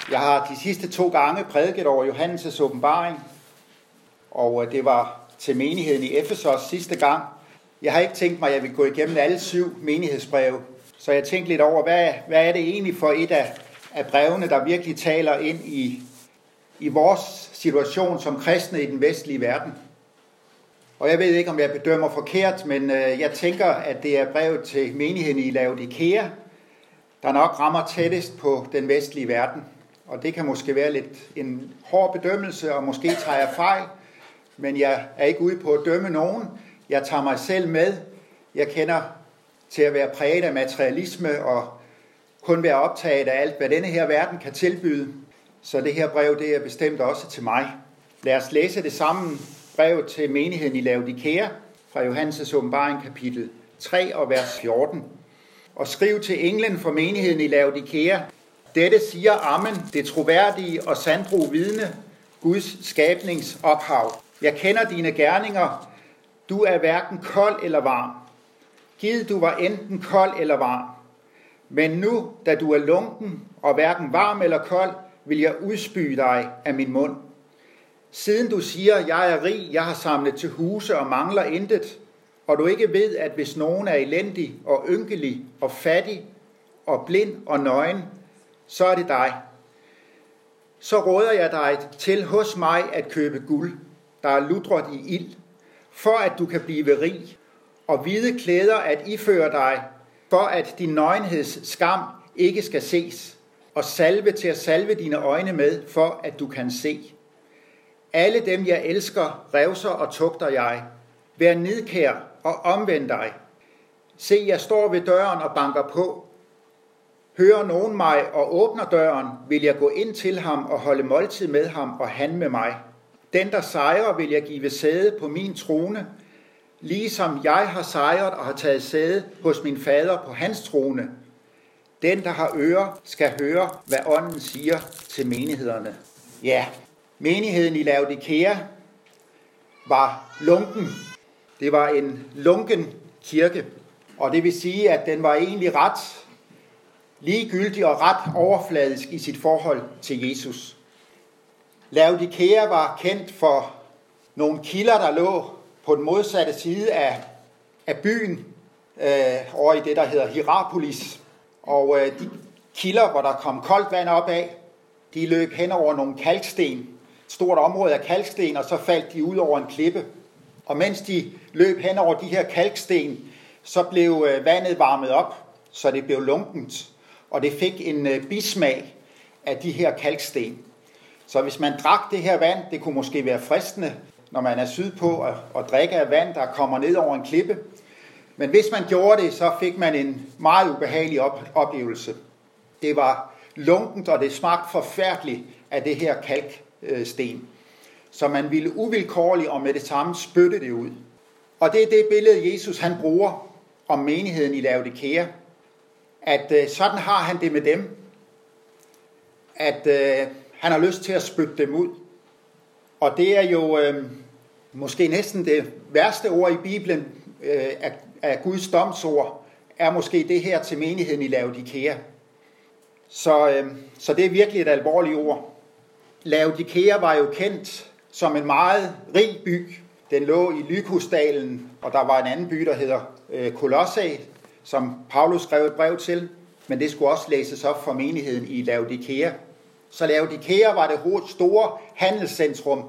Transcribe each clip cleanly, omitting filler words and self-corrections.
Jeg har de sidste 2 gange prædiket over Johannes' åbenbaring, og det var til menigheden i Efesos sidste gang. Jeg har ikke tænkt mig, at jeg vil gå igennem alle 7 menighedsbreve, så jeg tænkte lidt over, hvad er det egentlig for et af brevene, der virkelig taler ind i vores situation som kristne i den vestlige verden. Og jeg ved ikke, om jeg bedømmer forkert, men jeg tænker, at det er brevet til menigheden i Laodikea, der nok rammer tættest på den vestlige verden. Og det kan måske være lidt en hård bedømmelse, og måske tager jeg fejl, men jeg er ikke ude på at dømme nogen. Jeg tager mig selv med. Jeg kender til at være præget af materialisme og kun være optaget af alt, hvad denne her verden kan tilbyde. Så det her brev, det er bestemt også til mig. Lad os læse det samme brev til menigheden i Laodikea fra Johannes' åbenbaring kapitel 3 og vers 14. Og skriv til englen for menigheden i Laodikea: Dette siger Amen, det troværdige og sandtro vidne, Guds skabnings ophav. Jeg kender dine gerninger. Du er hverken kold eller varm. Gid du var enten kold eller varm. Men nu, da du er lunken og hverken varm eller kold, vil jeg udspy dig af min mund. Siden du siger, jeg er rig, jeg har samlet til huse og mangler intet, og du ikke ved, at hvis nogen er elendig og ynkelig og fattig og blind og nøgen, så er det dig. Så råder jeg dig til hos mig at købe guld, der er lutret i ild, for at du kan blive rig, og hvide klæder at iføre dig, for at din nøgenheds skam ikke skal ses, og salve til at salve dine øjne med, for at du kan se. Alle dem, jeg elsker, revser og tugter jeg. Vær nidkær og omvend dig. Se, jeg står ved døren og banker på. Hører nogen mig og åbner døren, vil jeg gå ind til ham og holde måltid med ham og han med mig. Den, der sejrer, vil jeg give sæde på min trone, ligesom jeg har sejret og har taget sæde hos min fader på hans trone. Den, der har ører, skal høre, hvad ånden siger til menighederne. Ja, menigheden i Laodikea var lunken. Det var en lunken kirke, og det vil sige, at den var egentlig ret ligegyldig og ret overfladisk i sit forhold til Jesus. Laodikea var kendt for nogle kilder, der lå på den modsatte side af byen, over i det, der hedder Hierapolis. Og de kilder, hvor der kom koldt vand op af, de løb hen over nogle kalksten, et stort område af kalksten, og så faldt de ud over en klippe. Og mens de løb hen over de her kalksten, så blev vandet varmet op, så det blev lunkent, og det fik en bismag af de her kalksten. Så hvis man drak det her vand, det kunne måske være fristende, når man er sydpå, at drikke af vand, der kommer ned over en klippe. Men hvis man gjorde det, så fik man en meget ubehagelig oplevelse. Det var lunkent, og det smagte forfærdeligt af det her kalksten. Så man ville uvilkårligt og med det samme spytte det ud. Og det er det billede, Jesus han bruger om menigheden i Laodikea. At sådan har han det med dem. At han har lyst til at spytte dem ud. Og det er jo måske næsten det værste ord i Bibelen af Guds domsord, er måske det her til menigheden i Laodikea. Så det er virkelig et alvorligt ord. Laodikea var jo kendt som en meget rig by. Den lå i Lykusdalen, og der var en anden by, der hedder Kolosse, som Paulus skrev et brev til, men det skulle også læses op for menigheden i Laodikea. Så Laodikea var det store handelscentrum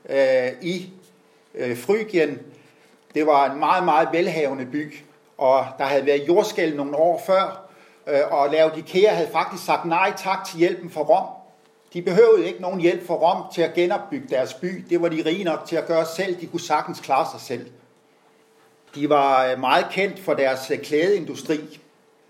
i Frygien. Det var en meget, meget velhavende by, og der havde været jordskælv nogle år før, og Laodikea havde faktisk sagt nej tak til hjælpen fra Rom. De behøvede ikke nogen hjælp fra Rom til at genopbygge deres by. Det var de rige nok til at gøre selv. De kunne sagtens klare sig selv. De var meget kendt for deres klædeindustri.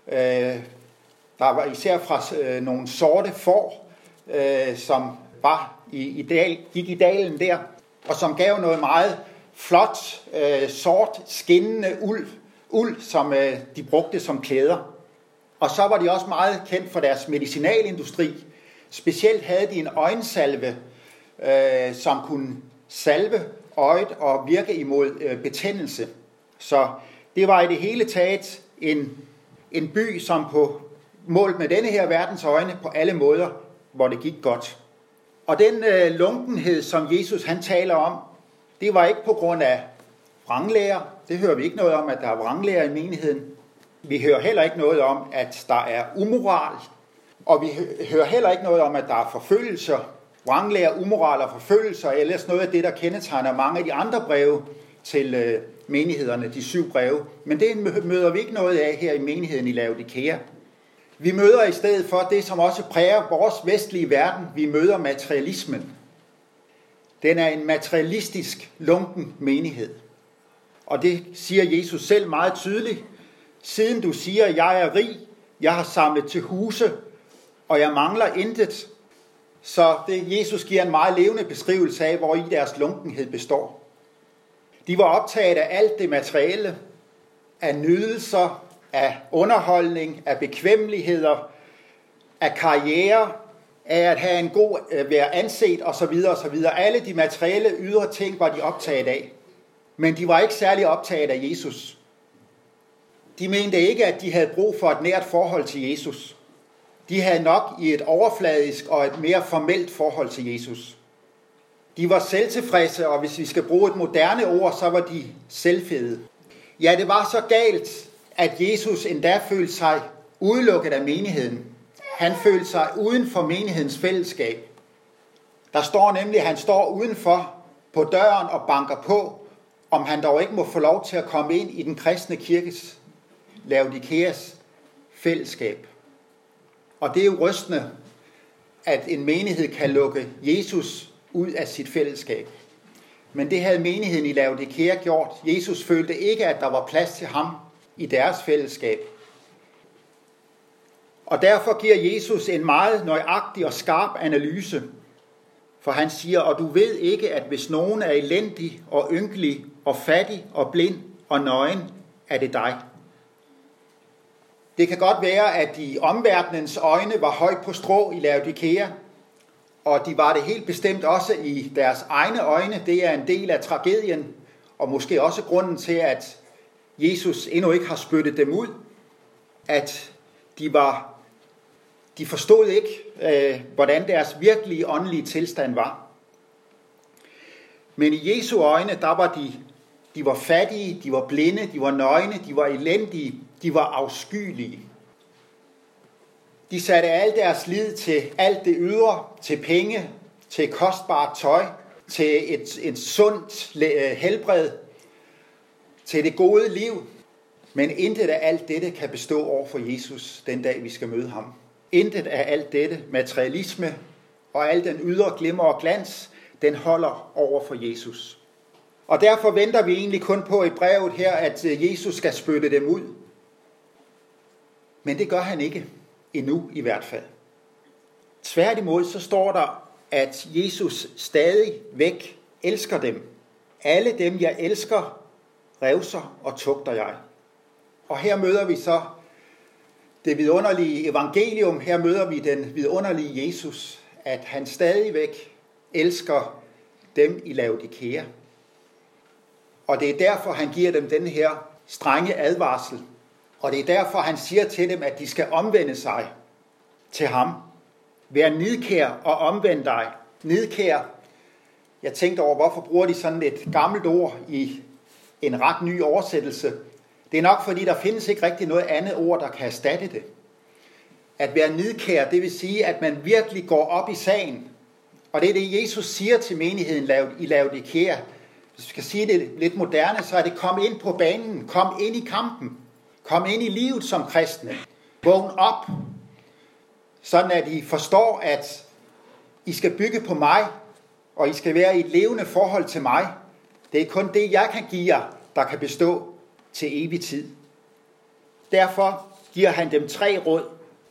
Der var især fra nogle sorte får, som gik i dalen der, og som gav noget meget flot, sort, skinnende uld, som de brugte som klæder. Og så var de også meget kendt for deres medicinalindustri. Specielt havde de en øjensalve, som kunne salve øjet og virke imod betændelse. Så det var i det hele taget en by, som på målt med denne her verdens øjne på alle måder hvor det gik godt. Og den lunkenhed, som Jesus han taler om, det var ikke på grund af vranglærer. Det hører vi ikke noget om, at der er vranglærer i menigheden. Vi hører heller ikke noget om, at der er umoral. Og vi hører heller ikke noget om, at der er forfølgelser. Vranglærer, umoral og forfølgelser er ellers noget af det, der kendetegner mange af de andre breve til menighederne, de 7 breve. Men det møder vi ikke noget af her i menigheden i Laodikea. Vi møder i stedet for det, som også præger vores vestlige verden. Vi møder materialismen. Den er en materialistisk, lunken menighed. Og det siger Jesus selv meget tydeligt. Siden du siger, jeg er rig, jeg har samlet til huse, og jeg mangler intet. Så Jesus giver en meget levende beskrivelse af, hvor i deres lunkenhed består. De var optaget af alt det materielle, af nydelser, af underholdning, af bekvemmeligheder, af karriere, af at have en god, være anset osv. osv. Alle de materielle ydre ting var de optaget af. Men de var ikke særlig optaget af Jesus. De mente ikke, at de havde brug for et nært forhold til Jesus. De havde nok i et overfladisk og et mere formelt forhold til Jesus. De var selvtilfredse, og hvis vi skal bruge et moderne ord, så var de selvfede. Ja, det var så galt, at Jesus endda følte sig udelukket af menigheden. Han følte sig uden for menighedens fællesskab. Der står nemlig, at han står udenfor på døren og banker på, om han dog ikke må få lov til at komme ind i den kristne kirkes, Laodikeas fællesskab. Og det er jo rystende, at en menighed kan lukke Jesus ud af sit fællesskab. Men det havde menigheden i Laodikea gjort. Jesus følte ikke, at der var plads til ham i deres fællesskab. Og derfor giver Jesus en meget nøjagtig og skarp analyse. For han siger, og du ved ikke, at hvis nogen er elendig og ynkelig og fattig og blind og nøgen, er det dig. Det kan godt være, at de omverdenens øjne var højt på strå i Laodikea, og de var det helt bestemt også i deres egne øjne. Det er en del af tragedien, og måske også grunden til, at Jesus endnu ikke har spyttet dem ud, at de forstod ikke, hvordan deres virkelige åndelige tilstand var. Men i Jesu øjne, der var de var fattige, de var blinde, de var nøgne, de var elendige, de var afskyelige. De satte al deres lid til alt det ydre, til penge, til kostbart tøj, til et sundt helbred, til det gode liv. Men intet af alt dette kan bestå over for Jesus den dag, vi skal møde ham. Intet af alt dette, materialisme og al den ydre glimmer og glans, den holder over for Jesus. Og derfor venter vi egentlig kun på i brevet her, at Jesus skal spytte dem ud. Men det gør han ikke. Endnu i hvert fald. Tværtimod så står der, at Jesus stadig væk elsker dem. Alle dem, jeg elsker, revser og tugter jeg. Og her møder vi så det vidunderlige evangelium. Her møder vi den vidunderlige Jesus, at han stadigvæk elsker dem i Laodikea. Og det er derfor, han giver dem den her strenge advarsel. Og det er derfor, han siger til dem, at de skal omvende sig til ham. Vær nidkær og omvend dig. Nidkær. Jeg tænkte over, hvorfor bruger de sådan et gammelt ord i en ret ny oversættelse. Det er nok, fordi der findes ikke rigtig noget andet ord, der kan erstatte det. At være nidkær, det vil sige, at man virkelig går op i sagen. Og det er det, Jesus siger til menigheden i Laodikea. Hvis vi skal sige det lidt moderne, så er det kom ind på banen, kom ind i kampen. Kom ind i livet som kristne. Vågn op, sådan at I forstår, at I skal bygge på mig, og I skal være i et levende forhold til mig. Det er kun det, jeg kan give jer, der kan bestå til evig tid. Derfor giver han dem 3 råd.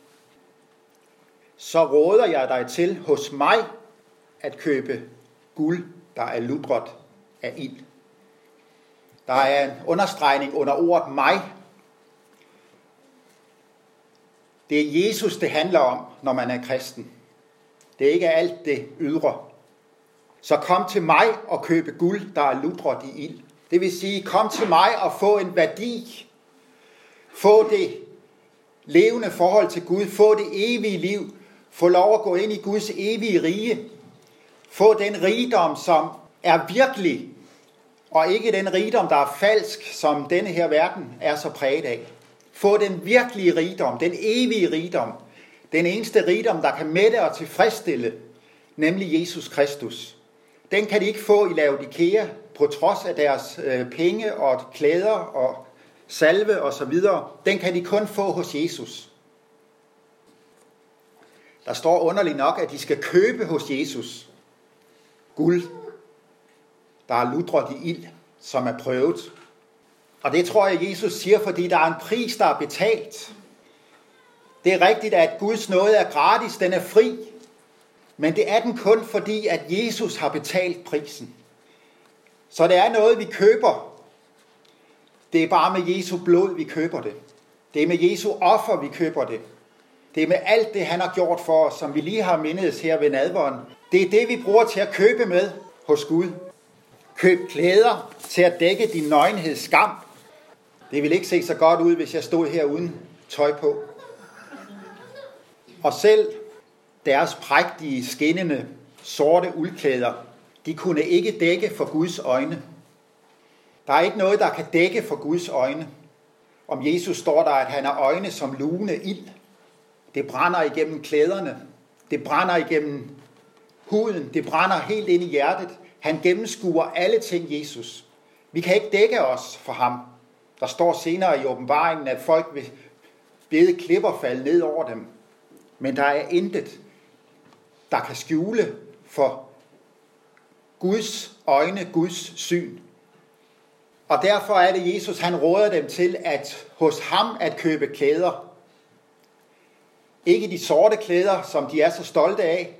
Så råder jeg dig til hos mig at købe guld, der er lutret af ild. Der er en understregning under ordet mig. Det er Jesus, det handler om, når man er kristen. Det er ikke alt det ydre. Så kom til mig og købe guld, der er lutret i ild. Det vil sige, kom til mig og få en værdi. Få det levende forhold til Gud. Få det evige liv. få lov at gå ind i Guds evige rige, få den rigdom, som er virkelig, og ikke den rigdom, der er falsk, som denne her verden er så præget af. Få den virkelige rigdom, den evige rigdom, den eneste rigdom, der kan mætte og tilfredsstille, nemlig Jesus Kristus. Den kan de ikke få i Laodikea, på trods af deres penge og klæder og salve og så videre. Den kan de kun få hos Jesus. Der står underligt nok, at de skal købe hos Jesus guld, der er lutret i ild, som er prøvet. Og det tror jeg, Jesus siger, fordi der er en pris, der er betalt. Det er rigtigt, at Guds nåde er gratis, den er fri. Men det er den kun fordi, at Jesus har betalt prisen. Så det er noget, vi køber. Det er bare med Jesu blod, vi køber det. Det er med Jesu offer, vi køber det. Det er med alt det, han har gjort for os, som vi lige har mindet her ved nadveren. Det er det, vi bruger til at købe med hos Gud. Køb klæder til at dække din nøgenheds skam. Det ville ikke se så godt ud, hvis jeg stod her uden tøj på. Og selv deres prægtige, skinnende, sorte uldklæder, de kunne ikke dække for Guds øjne. Der er ikke noget, der kan dække for Guds øjne. Om Jesus står der, at han har øjne som lugende ild. Det brænder igennem klæderne. Det brænder igennem huden. Det brænder helt ind i hjertet. Han gennemskuer alle ting, Jesus. Vi kan ikke dække os for ham. Der står senere i åbenbaringen, at folk vil bede klipper falde ned over dem. Men der er intet, der kan skjule for Guds øjne, Guds syn. Og derfor er det Jesus, han råder dem til at hos ham at købe klæder. Ikke de sorte klæder, som de er så stolte af,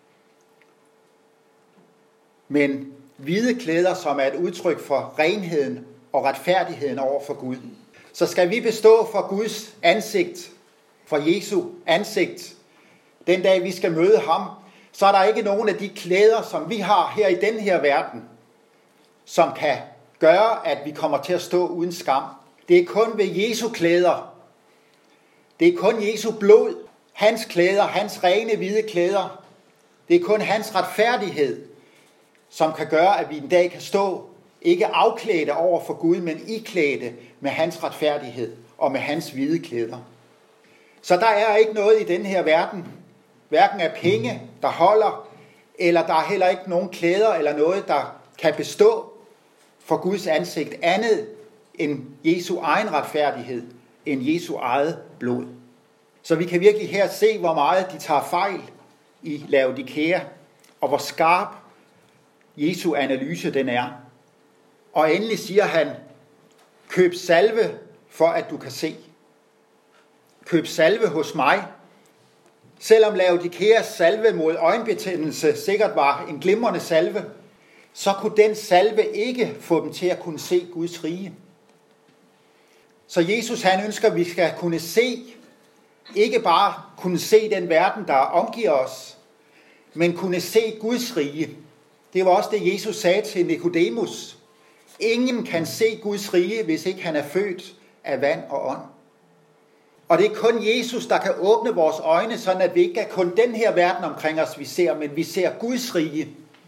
men hvide klæder, som er et udtryk for renheden og retfærdigheden over for Gud. Så skal vi bestå for Guds ansigt, for Jesu ansigt, den dag vi skal møde ham, så er der ikke nogen af de klæder, som vi har her i den her verden, som kan gøre, at vi kommer til at stå uden skam. Det er kun ved Jesu klæder. Det er kun Jesu blod, hans klæder, hans rene hvide klæder. Det er kun hans retfærdighed, som kan gøre, at vi en dag kan stå ikke afklædte over for Gud, men iklædte med hans retfærdighed og med hans hvide klæder. Så der er ikke noget i den her verden, hverken af penge, der holder, eller der er heller ikke nogen klæder eller noget, der kan bestå for Guds ansigt andet end Jesu egen retfærdighed, end Jesu eget blod. Så vi kan virkelig her se, hvor meget de tager fejl i Laodikea, og hvor skarp Jesu analyse den er. Og endelig siger han, køb salve for at du kan se. Køb salve hos mig. Selvom Laodikeas salve mod øjenbetændelse sikkert var en glimrende salve, så kunne den salve ikke få dem til at kunne se Guds rige. Så Jesus han ønsker, at vi skal kunne se, ikke bare kunne se den verden, der omgiver os, men kunne se Guds rige. Det var også det, Jesus sagde til Nikodemus. Ingen kan se Guds rige, hvis ikke han er født af vand og ånd. Og det er kun Jesus, der kan åbne vores øjne, sådan at vi ikke er kun den her verden omkring os, vi ser, men vi ser Guds rige.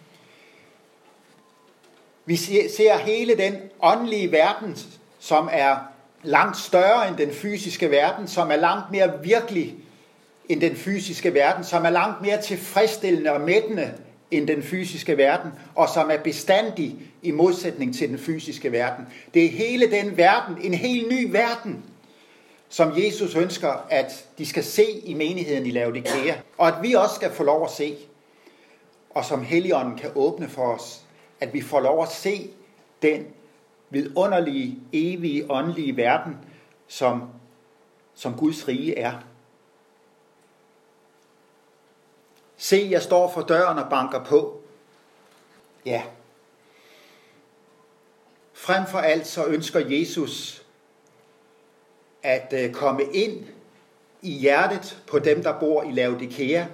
Vi ser hele den åndelige verden, som er langt større end den fysiske verden, som er langt mere virkelig end den fysiske verden, som er langt mere tilfredsstillende og mættende end den fysiske verden, og som er bestandig i modsætning til den fysiske verden. Det er hele den verden, en helt ny verden, som Jesus ønsker, at de skal se i menigheden i Laodikea, og at vi også skal få lov at se, og som Helligånden kan åbne for os, at vi får lov at se den vidunderlige, evige, åndelige verden, som Guds rige er. Se, jeg står for døren og banker på. Ja. Frem for alt så ønsker Jesus at komme ind i hjertet på dem, der bor i Laodikea.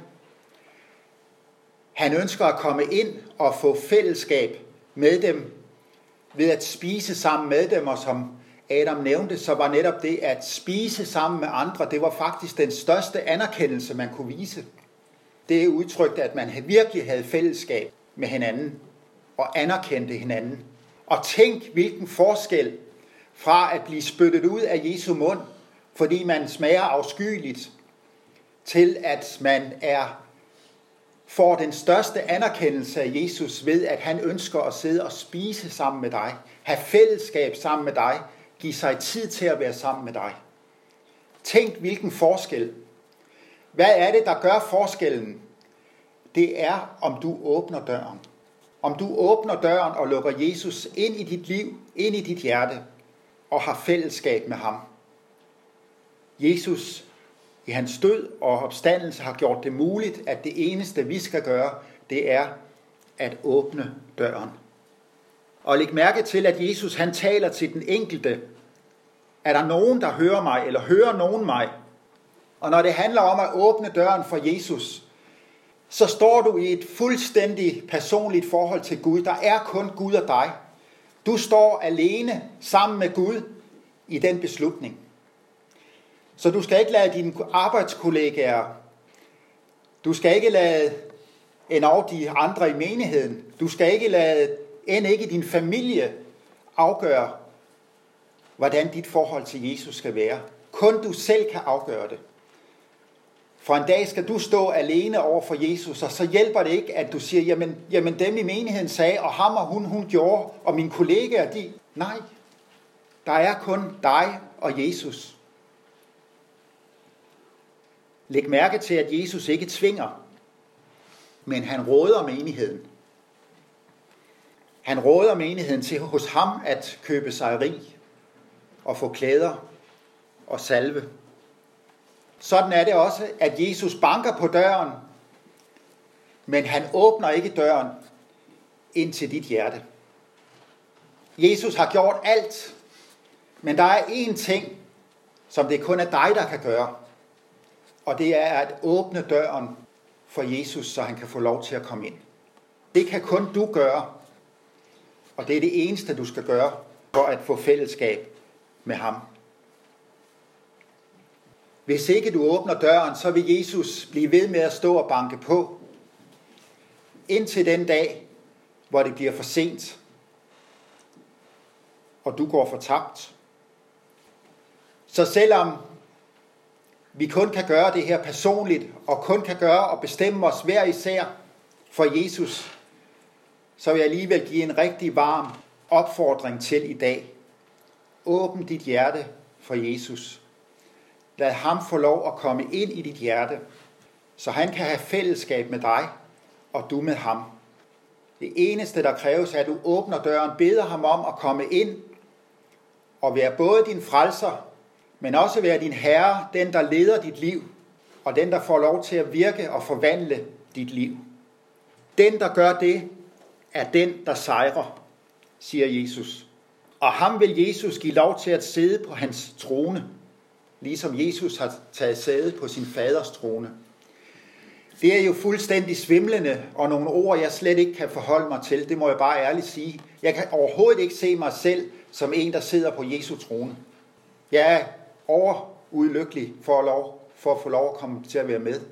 Han ønsker at komme ind og få fællesskab med dem, ved at spise sammen med dem, og som Adam nævnte, så var netop det at spise sammen med andre, det var faktisk den største anerkendelse, man kunne vise. det er udtrykt, at man virkelig havde fællesskab med hinanden og anerkendte hinanden. Og tænk, hvilken forskel fra at blive spyttet ud af Jesu mund, fordi man smager afskyeligt, til at man får den største anerkendelse af Jesus ved, at han ønsker at sidde og spise sammen med dig, have fællesskab sammen med dig, give sig tid til at være sammen med dig. Tænk, hvilken forskel. Hvad er det, der gør forskellen? Det er, om du åbner døren. Om du åbner døren og lukker Jesus ind i dit liv, ind i dit hjerte, og har fællesskab med ham. Jesus i hans død og opstandelse har gjort det muligt, at det eneste, vi skal gøre, det er at åbne døren. Og læg mærke til, at Jesus han taler til den enkelte. Er der nogen, der hører mig, eller hører nogen mig? Og når det handler om at åbne døren for Jesus, så står du i et fuldstændig personligt forhold til Gud. Der er kun Gud og dig. Du står alene sammen med Gud i den beslutning. Så du skal ikke lade dine arbejdskollegaer, du skal ikke lade endnu de andre i menigheden, du skal ikke lade ikke din familie afgøre, hvordan dit forhold til Jesus skal være. Kun du selv kan afgøre det. For en dag skal du stå alene over for Jesus, og så hjælper det ikke, at du siger, jamen dem i menigheden sagde, og ham og hun gjorde, og mine kollegaer, de... Nej, der er kun dig og Jesus. Læg mærke til, at Jesus ikke tvinger, men han råder menigheden. Han råder menigheden til hos ham at købe sig rig og få klæder og salve. Sådan er det også, at Jesus banker på døren, men han åbner ikke døren ind til dit hjerte. Jesus har gjort alt, men der er én ting, som det kun er dig, der kan gøre. Og det er at åbne døren for Jesus, så han kan få lov til at komme ind. Det kan kun du gøre, og det er det eneste, du skal gøre for at få fællesskab med ham. Hvis ikke du åbner døren, så vil Jesus blive ved med at stå og banke på, indtil den dag, hvor det bliver for sent, og du går fortabt. Så selvom vi kun kan gøre det her personligt, og kun kan gøre og bestemme os hver især for Jesus, så vil jeg alligevel give en rigtig varm opfordring til i dag. Åbn dit hjerte for Jesus. Lad ham få lov at komme ind i dit hjerte, så han kan have fællesskab med dig, og du med ham. Det eneste, der kræves, er, at du åbner døren, beder ham om at komme ind og være både din frelser, men også være din herre, den der leder dit liv, og den der får lov til at virke og forvandle dit liv. Den der gør det, er den der sejrer, siger Jesus. Og ham vil Jesus give lov til at sidde på hans trone, ligesom Jesus har taget sæde på sin faders trone. Det er jo fuldstændig svimlende, og nogle ord, jeg slet ikke kan forholde mig til, det må jeg bare ærligt sige. Jeg kan overhovedet ikke se mig selv som en, der sidder på Jesu trone. Jeg er overudlykkelig for at få lov at komme til at være med.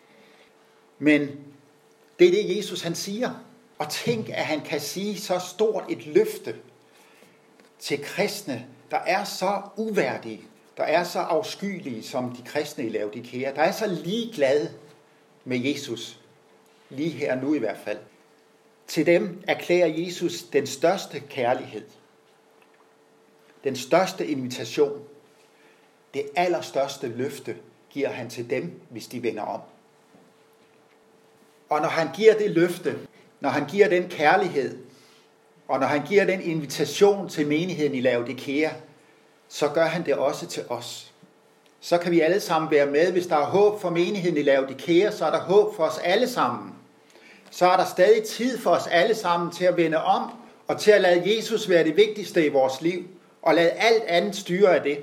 Men det er det, Jesus han siger. Og tænk, at han kan sige så stort et løfte til kristne, der er så uværdige, der er så afskyelige som de kristne i Laodikea, der er så ligeglade med Jesus, lige her nu i hvert fald. Til dem erklærer Jesus den største kærlighed, den største invitation, det allerstørste løfte giver han til dem, hvis de vender om. Og når han giver det løfte, når han giver den kærlighed, og når han giver den invitation til menigheden i Laodikea, så gør han det også til os. Så kan vi alle sammen være med. Hvis der er håb for menigheden i Laodikea, så er der håb for os alle sammen. Så er der stadig tid for os alle sammen til at vende om, og til at lade Jesus være det vigtigste i vores liv, og lade alt andet styre af det.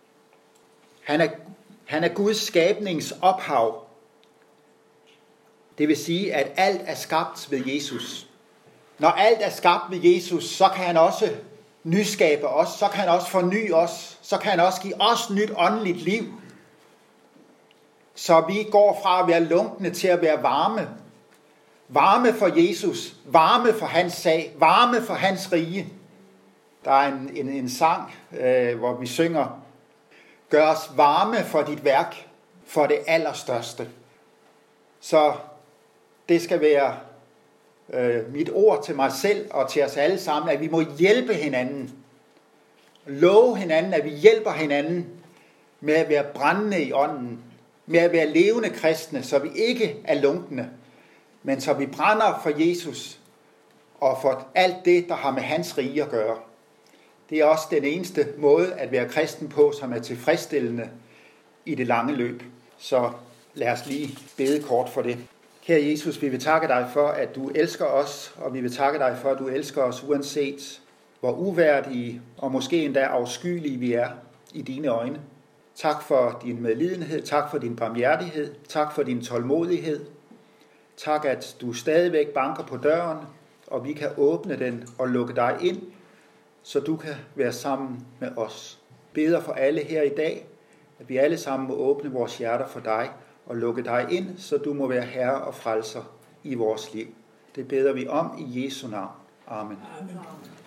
Han er Guds skabnings ophav. Det vil sige, at alt er skabt ved Jesus. Når alt er skabt ved Jesus, så kan han også nyskabe os, så kan han også forny os, så kan han også give os nyt åndeligt liv. så vi går fra at være lunkne til at være varme. Varme for Jesus, varme for hans sag, varme for hans rige. Der er en sang, hvor vi synger, gør os varme for dit værk, for det allerstørste. Så det skal være mit ord til mig selv og til os alle sammen, at vi må hjælpe hinanden. Love hinanden, at vi hjælper hinanden med at være brændende i ånden, med at være levende kristne, så vi ikke er lunkne, men så vi brænder for Jesus og for alt det, der har med hans rige at gøre. Det er også den eneste måde at være kristen på, som er tilfredsstillende i det lange løb. Så lad os lige bede kort for det. Kære Jesus, vi vil takke dig for, at du elsker os, og vi vil takke dig for, at du elsker os uanset hvor uværdige og måske endda afskyelige vi er i dine øjne. Tak for din medlidenhed, tak for din barmhjertighed, tak for din tålmodighed. Tak, at du stadigvæk banker på døren, og vi kan åbne den og lukke dig ind, så du kan være sammen med os. Beder for alle her i dag, at vi alle sammen må åbne vores hjerter for dig og lukke dig ind, så du må være herre og frelser i vores liv. Det beder vi om i Jesu navn. Amen. Amen.